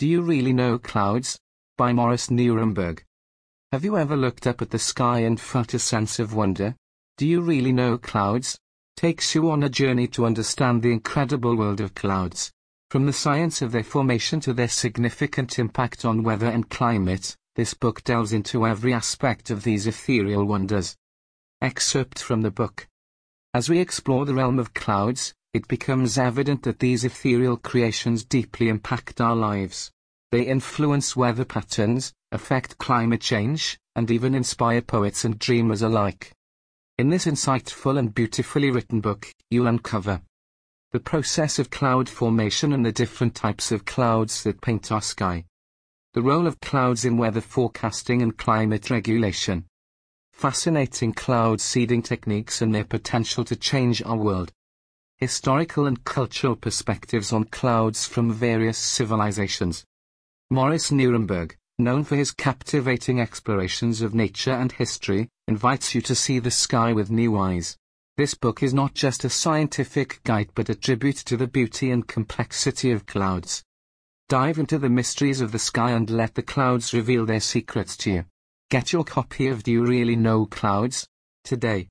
Do You Really Know Clouds? By Morris Nierenberg. Have you ever looked up at the sky and felt a sense of wonder? Do you really know clouds? Takes you on a journey to understand the incredible world of clouds. From the science of their formation to their significant impact on weather and climate, this book delves into every aspect of these ethereal wonders. Excerpt from the book. As we explore the realm of clouds, it becomes evident that these ethereal creations deeply impact our lives. They influence weather patterns, affect climate change, and even inspire poets and dreamers alike. In this insightful and beautifully written book, you'll uncover the process of cloud formation and the different types of clouds that paint our sky, the role of clouds in weather forecasting and climate regulation, fascinating cloud seeding techniques and their potential to change our world, historical and cultural perspectives on clouds from various civilizations. Morris Nierenberg, known for his captivating explorations of nature and history, invites you to see the sky with new eyes. This book is not just a scientific guide but a tribute to the beauty and complexity of clouds. Dive into the mysteries of the sky and let the clouds reveal their secrets to you. Get your copy of Do You Really Know Clouds? Today.